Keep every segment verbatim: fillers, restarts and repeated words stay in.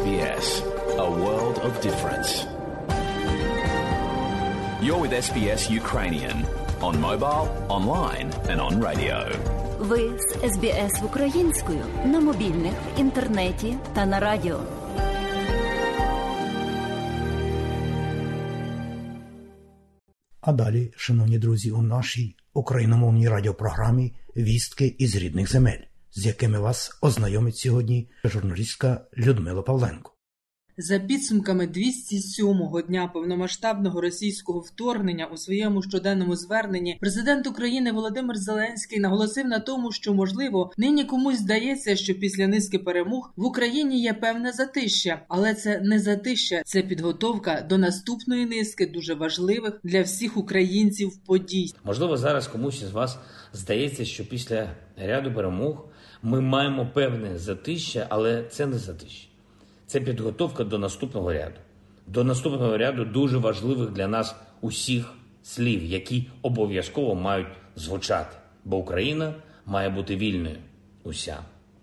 Ес Бі Ес. A world of difference. You're with Ес Бі Ес Ukrainian on mobile, online and on radio. Ви з Ес Бі Ес українською на мобільних, в інтернеті та на радіо. А далі, шановні друзі, у нашій україномовній радіопрограмі «Вістки із рідних земель», з якими вас ознайомить сьогодні журналістка Людмила Павленко. За підсумками двісті сьомого дня повномасштабного російського вторгнення у своєму щоденному зверненні президент України Володимир Зеленський наголосив на тому, що, можливо, нині комусь здається, що після низки перемог в Україні є певне затища. Але це не затища, це підготовка до наступної низки дуже важливих для всіх українців подій. Можливо, зараз комусь із вас здається, що після ряду перемог ми маємо певне затища, але це не затища. Це підготовка до наступного ряду. До наступного ряду дуже важливих для нас усіх слів, які обов'язково мають звучати. Бо Україна має бути вільною. Уся.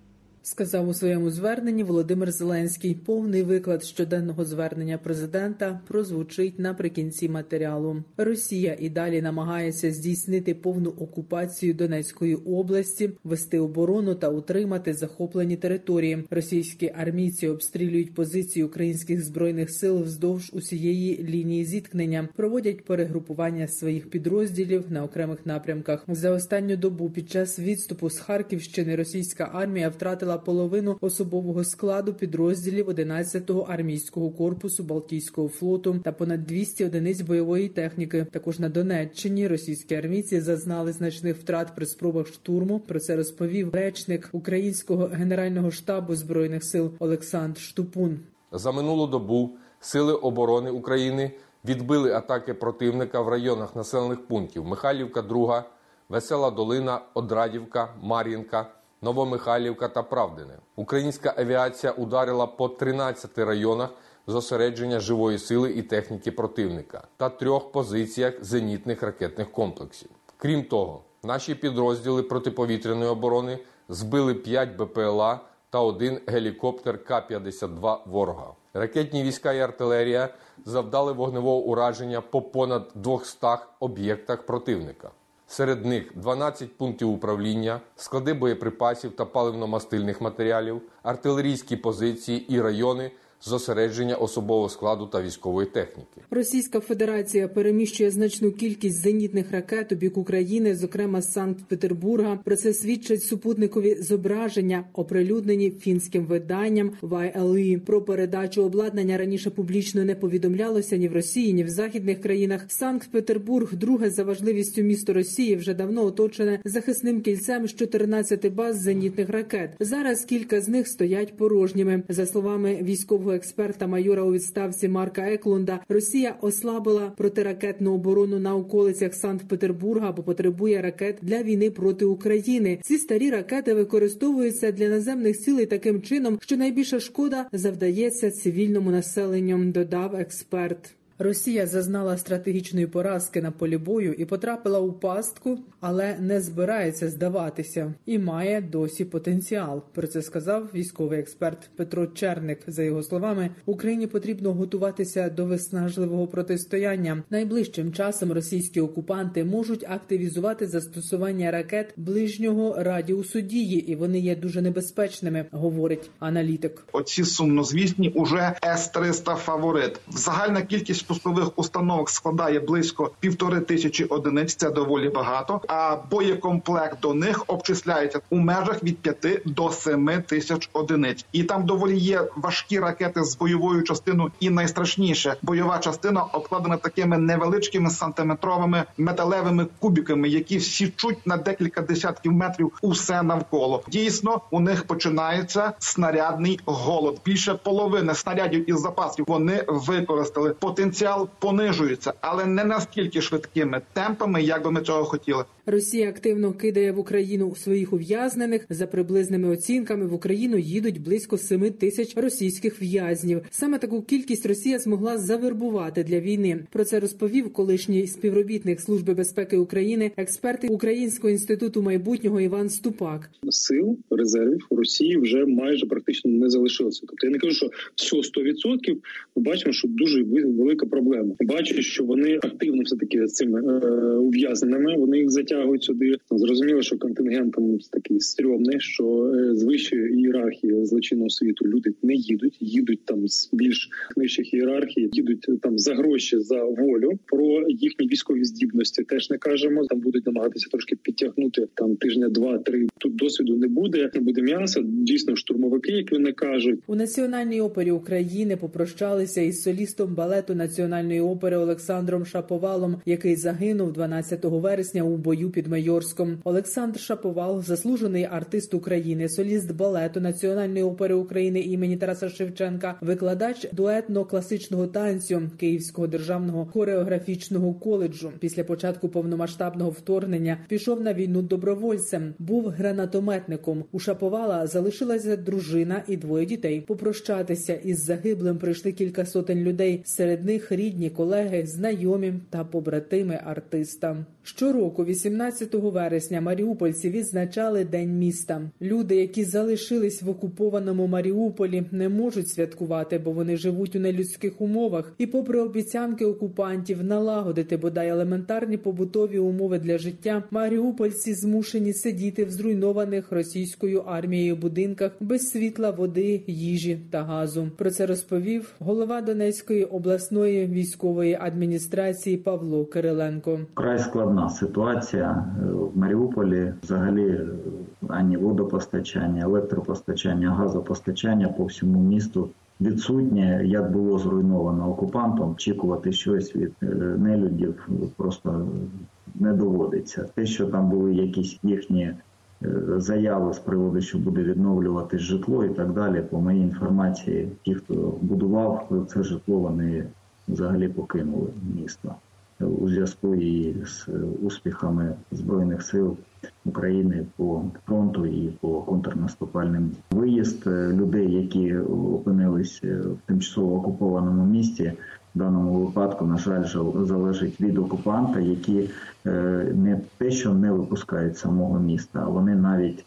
Сказав у своєму зверненні Володимир Зеленський. Повний виклад щоденного звернення президента прозвучить наприкінці матеріалу. Росія і далі намагається здійснити повну окупацію Донецької області, вести оборону та утримати захоплені території. Російські армійці обстрілюють позиції українських збройних сил вздовж усієї лінії зіткнення, проводять перегрупування своїх підрозділів на окремих напрямках. За останню добу під час відступу з Харківщини російська армія втратила половину особового складу підрозділів одинадцятого армійського корпусу Балтійського флоту та понад двісті одиниць бойової техніки. Також на Донеччині російські армійці зазнали значних втрат при спробах штурму. Про це розповів речник Українського Генерального штабу Збройних сил Олександр Штупун. За минулу добу Сили оборони України відбили атаки противника в районах населених пунктів Михайлівка друга, Весела Долина, Одрадівка, Мар'їнка, Новомихайлівка та Правдине. Українська авіація ударила по тринадцяти районах зосередження живої сили і техніки противника та трьох позиціях зенітних ракетних комплексів. Крім того, наші підрозділи протиповітряної оборони збили п'ять Бе Пе Ел А та один гелікоптер Ка п'ятдесят два ворога. Ракетні війська і артилерія завдали вогневого ураження по понад двохстах об'єктах противника. Серед них дванадцять пунктів управління, склади боєприпасів та паливно-мастильних матеріалів, артилерійські позиції і райони зосередження особового складу та військової техніки. Російська Федерація переміщує значну кількість зенітних ракет у бік України, зокрема з Санкт-Петербурга. Про це свідчать супутникові зображення, оприлюднені фінським виданням Вай Ел І. Про передачу обладнання раніше публічно не повідомлялося ні в Росії, ні в західних країнах. Санкт-Петербург, друге за важливістю місто Росії, вже давно оточене захисним кільцем з чотирнадцяти баз зенітних ракет. Зараз кілька з них стоять порожніми. За словами військового експерта майора у відставці Марка Еклунда, Росія ослабила протиракетну оборону на околицях Санкт-Петербурга, бо потребує ракет для війни проти України. Ці старі ракети використовуються для наземних цілей таким чином, що найбільша шкода завдається цивільному населенню, додав експерт. Росія зазнала стратегічної поразки на полі бою і потрапила у пастку, але не збирається здаватися і має досі потенціал. Про це сказав військовий експерт Петро Черник. За його словами, Україні потрібно готуватися до виснажливого протистояння. Найближчим часом російські окупанти можуть активізувати застосування ракет ближнього радіусу дії, і вони є дуже небезпечними, говорить аналітик. Оці сумнозвісні уже Ес триста «Фаворит». Загальна кількість пускових установок складає близько півтори тисячі одиниць, це доволі багато, а боєкомплект до них обчисляється у межах від п'яти до семи тисяч одиниць. І там доволі є важкі ракети з бойовою частиною і найстрашніше, бойова частина обкладена такими невеличкими сантиметровими металевими кубиками, які січуть на декілька десятків метрів усе навколо. Дійсно, у них починається снарядний голод. Більше половини снарядів із запасів вони використали. Потенціал потенціал понижується, але не настільки швидкими темпами, як би ми цього хотіли. Росія активно кидає в Україну своїх ув'язнених. За приблизними оцінками в Україну їдуть близько семи тисяч російських в'язнів. Саме таку кількість Росія змогла завербувати для війни. Про це розповів колишній співробітник Служби безпеки України, експерт Українського інституту майбутнього Іван Ступак. Сил, резервів у Росії вже майже практично не залишилося. Тобто я не кажу, що все сто відсотків, ми бачимо, що дуже велика проблема. Бачу, що вони активно все-таки з цими е, ув'язненими, вони їх затягують сюди. Зрозуміло, що контингент там такий стрьомний, що е, з вищої ієрархії злочинного світу люди не їдуть, їдуть там з більш нижчих ієрархій, їдуть там за гроші, за волю. Про їхні військові здібності теж не кажемо. Там будуть намагатися трошки підтягнути там тижня два-три. Тут досвіду не буде, не буде м'яса. Дійсно, штурмовики, як вони кажуть. У Національній опері України попрощалися із солістом балету Національної опери Олександром Шаповалом, який загинув дванадцятого вересня у бою під Майорськом. Олександр Шаповал – заслужений артист України, соліст балету Національної опери України імені Тараса Шевченка, викладач дуетно-класичного танцю Київського державного хореографічного коледжу. Після початку повномасштабного вторгнення пішов на війну добровольцем, був гранатометником. У Шаповала залишилася дружина і двоє дітей. Попрощатися із загиблим прийшли кілька сотень людей. Серед них рідні, колеги, знайомі та побратими артиста. Щороку, вісімнадцятого вересня, маріупольці відзначали День міста. Люди, які залишились в окупованому Маріуполі, не можуть святкувати, бо вони живуть у нелюдських умовах. І попри обіцянки окупантів налагодити бодай елементарні побутові умови для життя, маріупольці змушені сидіти в зруйнованих російською армією будинках без світла, води, їжі та газу. Про це розповів голова Донецької обласної військової адміністрації Павло Кириленко. Край складна ситуація в Маріуполі. Взагалі ані водопостачання, електропостачання, газопостачання по всьому місту відсутнє. Як було зруйновано окупантом, очікувати щось від нелюдів просто не доводиться. Те, що там були якісь їхні заяви з приводу, що буде відновлюватись житло і так далі, по моїй інформації, ті, хто будував це житло, вони взагалі покинули місто у зв'язку і з успіхами Збройних сил України по фронту і по контрнаступальним. Виїзд людей, які опинились в тимчасово окупованому місті, в даному випадку, на жаль, залежить від окупанта, які не те, що не випускають самого міста, а вони навіть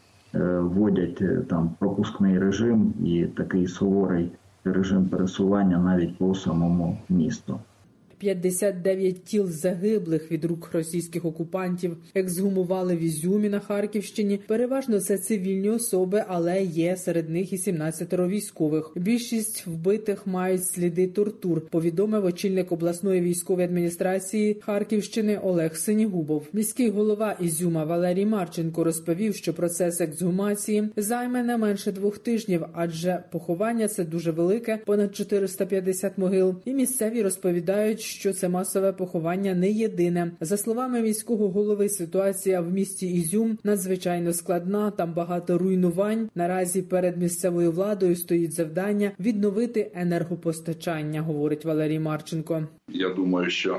вводять там пропускний режим і такий суворий режим пересування навіть по самому місту. п'ятдесят дев'ять тіл загиблих від рук російських окупантів ексгумували в Ізюмі на Харківщині. Переважно це цивільні особи, але є серед них і сімнадцятеро військових. Більшість вбитих мають сліди тортур, повідомив очільник обласної військової адміністрації Харківщини Олег Синігубов. Міський голова Ізюма Валерій Марченко розповів, що процес ексгумації займе не менше двох тижнів, адже поховання – це дуже велике, понад чотириста п'ятдесят могил. І місцеві розповідають, що це масове поховання не єдине. За словами міського голови, ситуація в місті Ізюм надзвичайно складна, там багато руйнувань. Наразі перед місцевою владою стоїть завдання відновити енергопостачання, говорить Валерій Марченко. Я думаю, що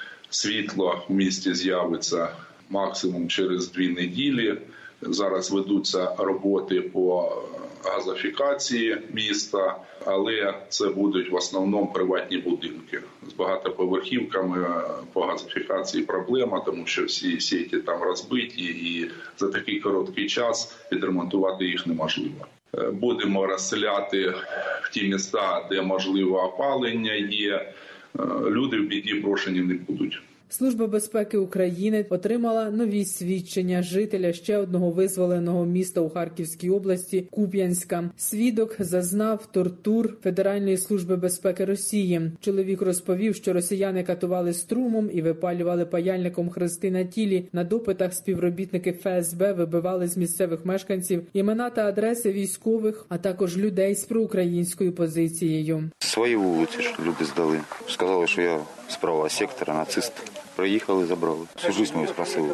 світло в місті з'явиться максимум через дві неділі. Зараз ведуться роботи по газифікації міста, але це будуть в основному приватні будинки з багатоповерхівками. По газифікації проблема, тому що всі сіті там розбиті і за такий короткий час відремонтувати їх неможливо. Будемо розселяти в ті міста, де можливо опалення є. Люди в біді брошені не будуть. Служба безпеки України отримала нові свідчення жителя ще одного визволеного міста у Харківській області – Куп'янська. Свідок зазнав тортур Федеральної служби безпеки Росії. Чоловік розповів, що росіяни катували струмом і випалювали паяльником хрести на тілі. На допитах співробітники Ф С Б вибивали з місцевих мешканців імена та адреси військових, а також людей з проукраїнською позицією. Свої вулиці ж люди здали. Сказали, що я з правого сектора, нацист. Приїхали, забрали. Всю життя мою спросили.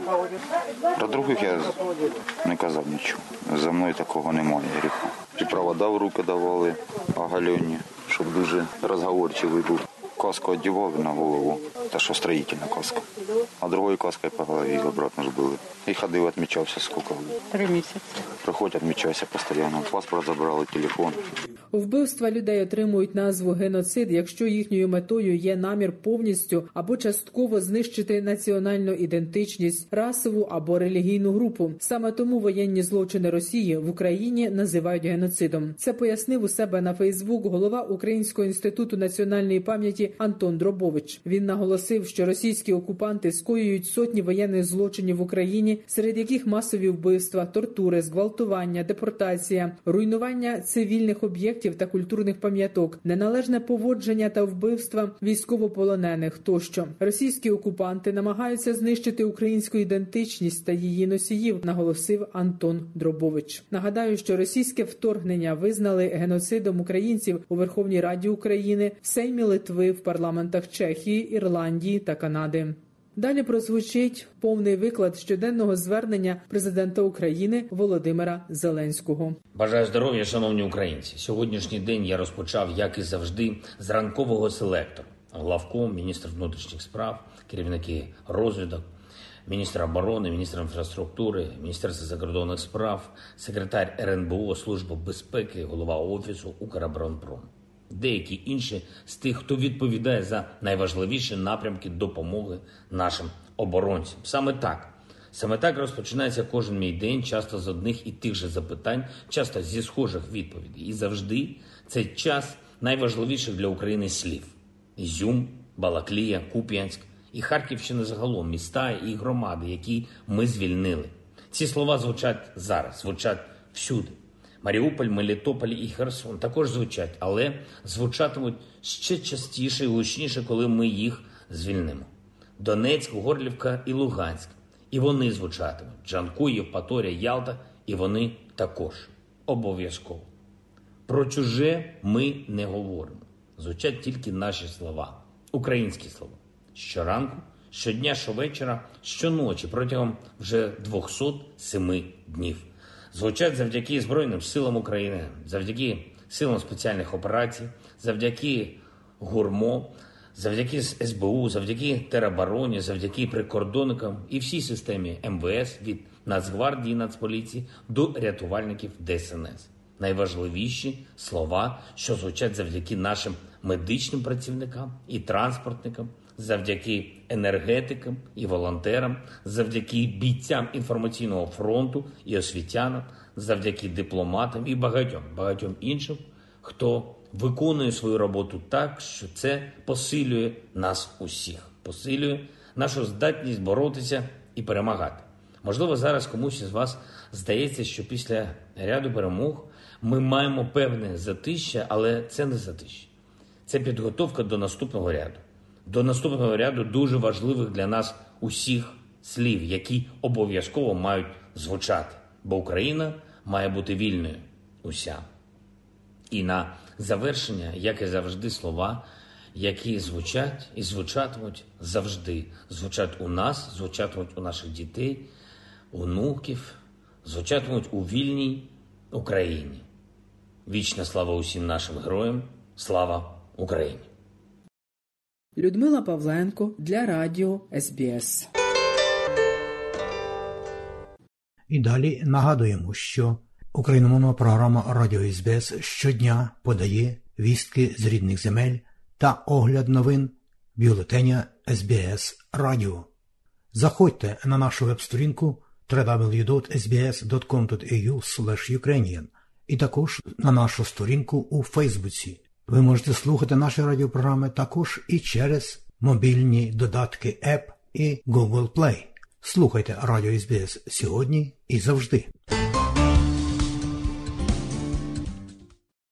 Про других я не казав нічого. За мною такого немає гріха. І провода в руки давали оголені, щоб дуже розговорчивий був. каску одевали на голову, та що строїтельна каска. А другою каскою по голові обратно ж били. І ходив, відмічався скільки. Три місяці. Приходь, відмічайся постійно. Паспорт забрали, телефон. Вбивства людей отримують назву геноцид, якщо їхньою метою є намір повністю або частково знищити національну ідентичність, расову або релігійну групу. Саме тому воєнні злочини Росії в Україні називають геноцидом. Це пояснив у себе на Фейсбук голова Українського інституту національної пам'яті Антон Дробович. Він наголосив, що російські окупанти скоюють сотні воєнних злочинів в Україні, серед яких масові вбивства, тортури, зґвалтування, депортація, руйнування цивільних об'єктів та культурних пам'яток, неналежне поводження та вбивства військовополонених тощо. Російські окупанти намагаються знищити українську ідентичність та її носіїв, наголосив Антон Дробович. Нагадаю, що російське вторгнення визнали геноцидом українців у Верховній Раді України, в Сеймі Литви, в парламентах Чехії, Ірландії та Канади. Далі прозвучить повний виклад щоденного звернення президента України Володимира Зеленського. Бажаю здоров'я, шановні українці. Сьогоднішній день я розпочав, як і завжди, з ранкового селектору. Главком, міністр внутрішніх справ, керівники розвідок, міністр оборони, міністр інфраструктури, Міністерство закордонних справ, секретар ер ен бе о, Служба безпеки, голова Офісу Укроборонпром. Деякі інші з тих, хто відповідає за найважливіші напрямки допомоги нашим оборонцям. Саме так. Саме так розпочинається кожен мій день, часто з одних і тих же запитань, часто зі схожих відповідей. І завжди це час найважливіших для України слів. Ізюм, Балаклія, Куп'янськ і Харківщина загалом, міста і громади, які ми звільнили. Ці слова звучать зараз, звучать всюди. Маріуполь, Мелітополь і Херсон також звучать, але звучатимуть ще частіше і гучніше, коли ми їх звільнимо. Донецьк, Горлівка і Луганськ. І вони звучатимуть. Джанкой, Євпаторія, Ялта. І вони також. Обов'язково. Про чуже ми не говоримо. Звучать тільки наші слова. Українські слова. Щоранку, щодня, щовечора, щоночі протягом вже двохсот семи днів. Звучать завдяки Збройним силам України, завдяки силам спеціальних операцій, завдяки ГУРМО, завдяки ес бе у, завдяки теробороні, завдяки прикордонникам і всій системі ем ве ес від Нацгвардії, Нацполіції до рятувальників де ес ен ес. Найважливіші слова, що звучать завдяки нашим медичним працівникам і транспортникам, завдяки енергетикам і волонтерам, завдяки бійцям інформаційного фронту і освітянам, завдяки дипломатам і багатьом, багатьом іншим, хто виконує свою роботу так, що це посилює нас усіх, посилює нашу здатність боротися і перемагати. Можливо, зараз комусь із вас здається, що після ряду перемог ми маємо певне затища, але це не затища. Це підготовка до наступного ряду. До наступного ряду дуже важливих для нас усіх слів, які обов'язково мають звучати. Бо Україна має бути вільною уся. І на завершення, як і завжди, слова, які звучать і звучатимуть завжди. Звучать у нас, звучатимуть у наших дітей, онуків, звучатимуть у вільній Україні. Вічна слава усім нашим героям, слава Україні! Людмила Павленко для радіо ес бі ес. І далі нагадуємо, що україномовна програма Радіо ес бі ес щодня подає вістки з рідних земель та огляд новин бюлетеня ес бі ес Радіо. Заходьте на нашу веб-сторінку дабл ю дабл ю дабл ю крапка ес бі ес крапка ком крапка ей ю слеш юкрейніан і також на нашу сторінку у Фейсбуці. Ви можете слухати наші радіопрограми також і через мобільні додатки App і Google Play. Слухайте Радіо ес бі ес сьогодні і завжди.